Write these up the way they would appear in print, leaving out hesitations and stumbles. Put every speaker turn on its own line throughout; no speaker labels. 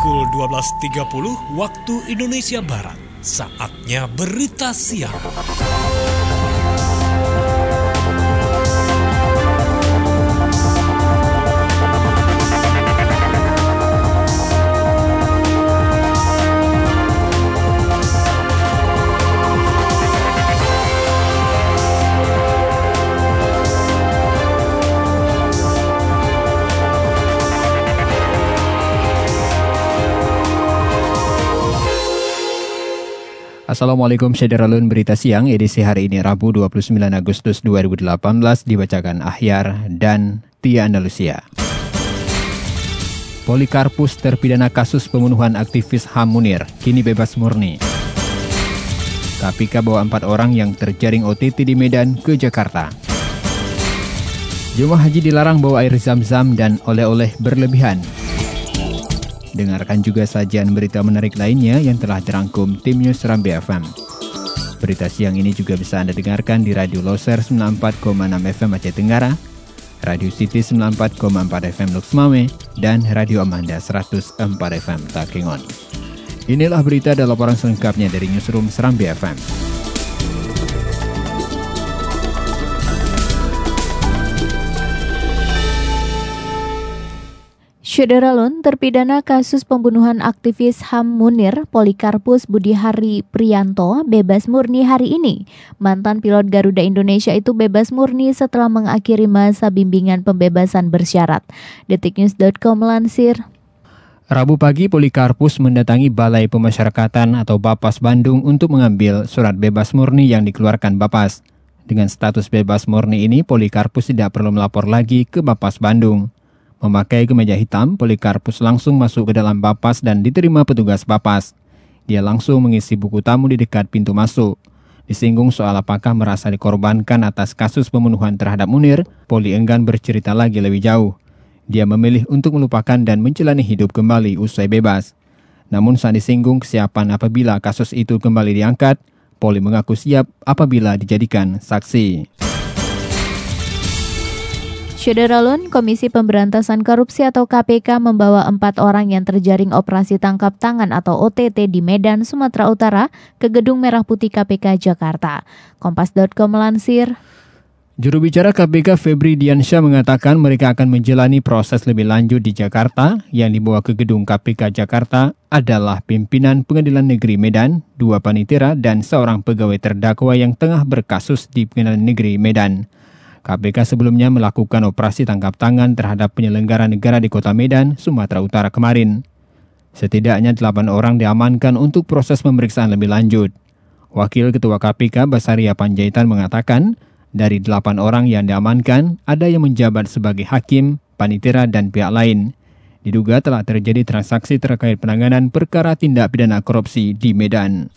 pukul 12.30 waktu Indonesia Barat. Saatnya berita siang.
Assalamualaikum Syederalun, berita siang edisi hari ini Rabu 29 Agustus 2018 dibacakan Ahyar dan Tia Andalusia. Polikarpus terpidana kasus pembunuhan aktivis HAM Munir, kini bebas murni. KPK bawa 4 orang yang terjaring OTT di Medan ke Jakarta. Jemaah haji dilarang bawa air zam-zam dan oleh-oleh berlebihan. Dengarkan juga sajian berita menarik lainnya yang telah dirangkum tim News Serambi FM. Berita siang ini juga bisa Anda dengarkan di Radio Loser 94,6 FM Aceh Tenggara, Radio City 94,4 FM Lux Mame, dan Radio Amanda 104 FM Takengon. Inilah berita dan laporan selengkapnya dari Newsroom Serambi FM.
Syederalun, terpidana kasus pembunuhan aktivis HAM Munir, Polikarpus Budihari Priyanto, bebas murni hari ini. Mantan pilot Garuda Indonesia itu bebas murni setelah mengakhiri masa bimbingan pembebasan bersyarat. Detiknews.com melansir.
Rabu pagi, Polikarpus mendatangi Balai Pemasyarakatan atau Bapas Bandung untuk mengambil surat bebas murni yang dikeluarkan Bapas. Dengan status bebas murni ini, Polikarpus tidak perlu melapor lagi ke Bapas Bandung. Memakai kemeja hitam, Polikarpus langsung masuk ke dalam Bapas dan diterima petugas Bapas. Dia langsung mengisi buku tamu di dekat pintu masuk. Disinggung soal apakah merasa dikorbankan atas kasus pembunuhan terhadap Munir, Poli enggan bercerita lagi lebih jauh. Dia memilih untuk melupakan dan menjalani hidup kembali usai bebas. Namun saat disinggung kesiapan apabila kasus itu kembali diangkat, Poli mengaku siap apabila dijadikan saksi.
Syederalun, Komisi Pemberantasan Korupsi atau KPK membawa 4 orang yang terjaring operasi tangkap tangan atau OTT di Medan, Sumatera Utara ke Gedung Merah Putih KPK Jakarta. Kompas.com melansir.
Juru bicara KPK Febri Diansyah mengatakan mereka akan menjalani proses lebih lanjut di Jakarta. Yang dibawa ke Gedung KPK Jakarta adalah pimpinan Pengadilan Negeri Medan, 2 panitera, dan seorang pegawai terdakwa yang tengah berkasus di Pengadilan Negeri Medan. KPK sebelumnya melakukan operasi tangkap tangan terhadap penyelenggara negara di Kota Medan, Sumatera Utara kemarin. Setidaknya 8 orang diamankan untuk proses pemeriksaan lebih lanjut. Wakil Ketua KPK Basaria Panjaitan mengatakan, dari 8 orang yang diamankan, ada yang menjabat sebagai hakim, panitera, dan pihak lain. Diduga telah terjadi transaksi terkait penanganan perkara tindak pidana korupsi di Medan.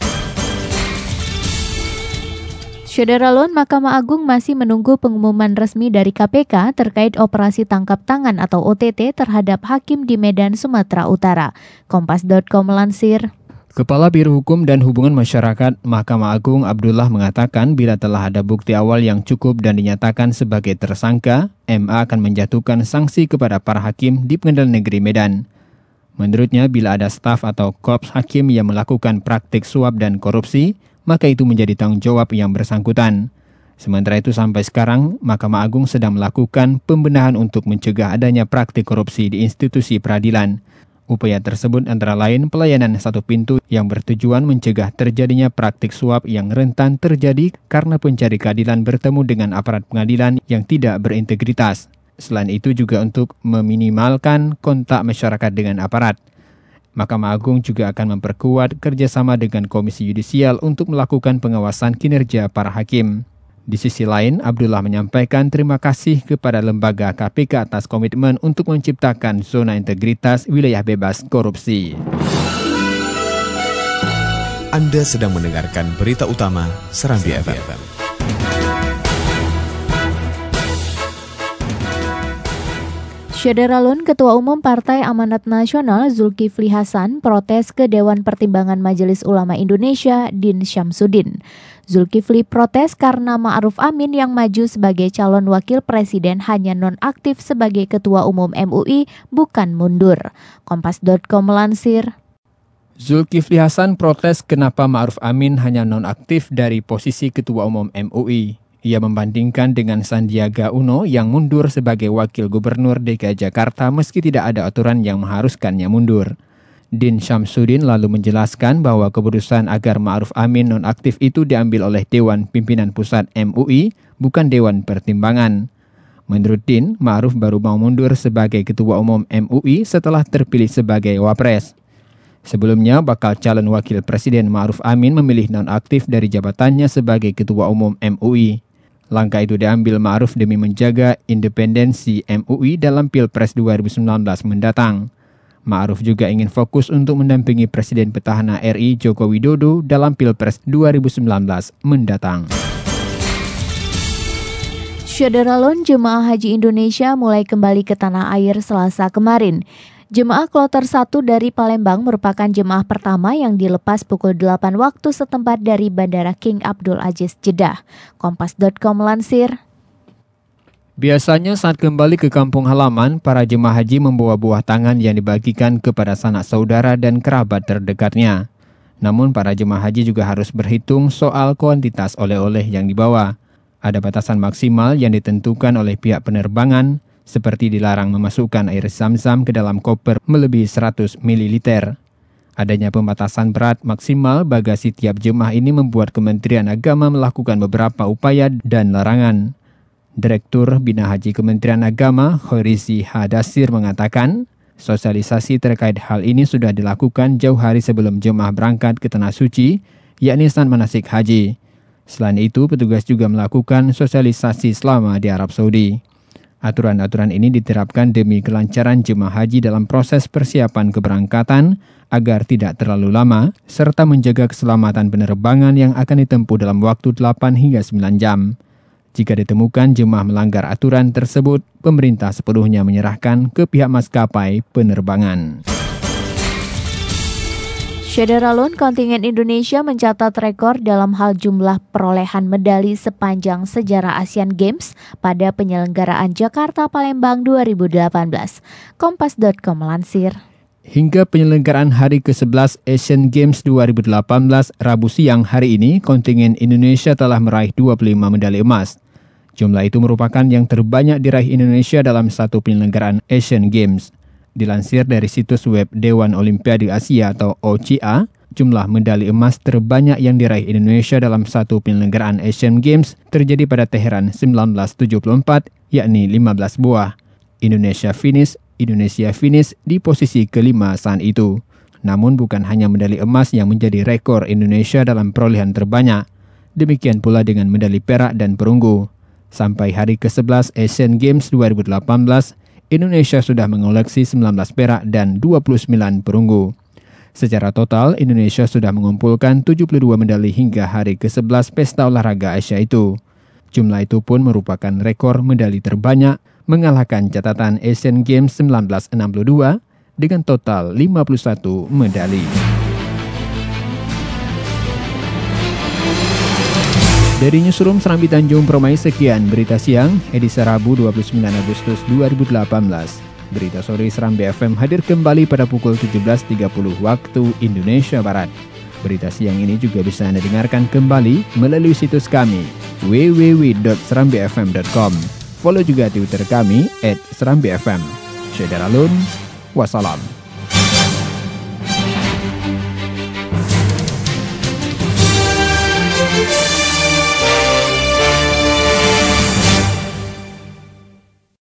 Syederalun, Mahkamah Agung masih menunggu pengumuman resmi dari KPK terkait operasi tangkap tangan atau OTT terhadap hakim di Medan, Sumatera Utara. Kompas.com melansir.
Kepala Biro Hukum dan Hubungan Masyarakat Mahkamah Agung Abdullah mengatakan bila telah ada bukti awal yang cukup dan dinyatakan sebagai tersangka, MA akan menjatuhkan sanksi kepada para hakim di Pengadilan Negeri Medan. Menurutnya, bila ada staf atau korps hakim yang melakukan praktik suap dan korupsi, maka itu menjadi tanggung jawab yang bersangkutan. Sementara itu sampai sekarang, Mahkamah Agung sedang melakukan pembenahan untuk mencegah adanya praktik korupsi di institusi peradilan. Upaya tersebut antara lain pelayanan satu pintu yang bertujuan mencegah terjadinya praktik suap yang rentan terjadi karena pencari keadilan bertemu dengan aparat pengadilan yang tidak berintegritas. Selain itu juga untuk meminimalkan kontak masyarakat dengan aparat. Mahkamah Agung juga akan memperkuat kerjasama dengan Komisi Yudisial untuk melakukan pengawasan kinerja para hakim. Di sisi lain, Abdullah menyampaikan terima kasih kepada lembaga KPK atas komitmen untuk menciptakan zona integritas wilayah bebas korupsi.
Anda sedang mendengarkan berita utama Serambi FM.
Syederalun, Ketua Umum Partai Amanat Nasional Zulkifli Hasan protes ke Dewan Pertimbangan Majelis Ulama Indonesia, Din Syamsuddin. Zulkifli protes karena Ma'ruf Amin yang maju sebagai calon wakil presiden hanya nonaktif sebagai ketua umum MUI, bukan mundur. Kompas.com melansir.
Zulkifli Hasan protes kenapa Ma'ruf Amin hanya nonaktif dari posisi ketua umum MUI. Ia membandingkan dengan Sandiaga Uno yang mundur sebagai wakil gubernur DKI Jakarta meski tidak ada aturan yang mengharuskannya mundur. Din Syamsuddin lalu menjelaskan bahwa keputusan agar Ma'ruf Amin nonaktif itu diambil oleh Dewan Pimpinan Pusat MUI, bukan Dewan Pertimbangan. Menurut Din, Ma'ruf baru mau mundur sebagai ketua umum MUI setelah terpilih sebagai wapres. Sebelumnya, bakal calon wakil presiden Ma'ruf Amin memilih nonaktif dari jabatannya sebagai ketua umum MUI. Langkah itu diambil Ma'ruf demi menjaga independensi MUI dalam Pilpres 2019 mendatang. Ma'ruf juga ingin fokus untuk mendampingi Presiden Petahana RI Joko Widodo dalam Pilpres 2019 mendatang.
Syederalun jemaah haji Indonesia mulai kembali ke tanah air Selasa kemarin. Jemaah kloter 1 dari Palembang merupakan jemaah pertama yang dilepas pukul 8 waktu setempat dari Bandara King Abdul Aziz Jeddah. Kompas.com melansir.
Biasanya saat kembali ke kampung halaman, para jemaah haji membawa buah tangan yang dibagikan kepada sanak saudara dan kerabat terdekatnya. Namun para jemaah haji juga harus berhitung soal kuantitas oleh-oleh yang dibawa. Ada batasan maksimal yang ditentukan oleh pihak penerbangan, seperti dilarang memasukkan air zam-zam ke dalam koper melebihi 100 ml. Adanya pembatasan berat maksimal bagasi tiap jemaah ini membuat Kementerian Agama melakukan beberapa upaya dan larangan. Direktur Bina Haji Kementerian Agama, Khoirizi Hadasir mengatakan, sosialisasi terkait hal ini sudah dilakukan jauh hari sebelum jemaah berangkat ke Tanah Suci, yakni saat manasik haji. Selain itu, petugas juga melakukan sosialisasi selama di Arab Saudi. Aturan-aturan ini diterapkan demi kelancaran jemaah haji dalam proses persiapan keberangkatan agar tidak terlalu lama, serta menjaga keselamatan penerbangan yang akan ditempuh dalam waktu 8 hingga 9 jam. Jika ditemukan jemaah melanggar aturan tersebut, pemerintah sepenuhnya menyerahkan ke pihak maskapai penerbangan.
Syederalun kontingen Indonesia mencatat rekor dalam hal jumlah perolehan medali sepanjang sejarah Asian Games pada penyelenggaraan Jakarta Palembang 2018. Kompas.com melansir.
Hingga penyelenggaraan hari ke-11 Asian Games 2018 Rabu siang hari ini, kontingen Indonesia telah meraih 25 medali emas. Jumlah itu merupakan yang terbanyak diraih Indonesia dalam satu penyelenggaraan Asian Games. Dilansir dari situs web Dewan Olimpiade Asia atau OCA, jumlah medali emas terbanyak yang diraih Indonesia dalam satu penyelenggaraan Asian Games terjadi pada Teheran 1974, yakni 15 buah. Indonesia finish di posisi kelima saat itu. Namun bukan hanya medali emas yang menjadi rekor Indonesia dalam perolehan terbanyak. Demikian pula dengan medali perak dan perunggu. Sampai hari ke-11 Asian Games 2018, Indonesia sudah mengoleksi 19 perak dan 29 perunggu. Secara total, Indonesia sudah mengumpulkan 72 medali hingga hari ke-11 Pesta Olahraga Asia itu. Jumlah itu pun merupakan rekor medali terbanyak, mengalahkan catatan Asian Games 1962 dengan total 51 medali. Dari Newsroom Serambi Tanjung Permai, sekian berita siang, edisi Rabu 29 Agustus 2018. Berita sore Serambi FM hadir kembali pada pukul 17.30 waktu Indonesia Barat. Berita siang ini juga bisa Anda dengarkan kembali melalui situs kami, www.serambifm.com. Follow juga Twitter kami @serambifm. Syederalun, wassalam.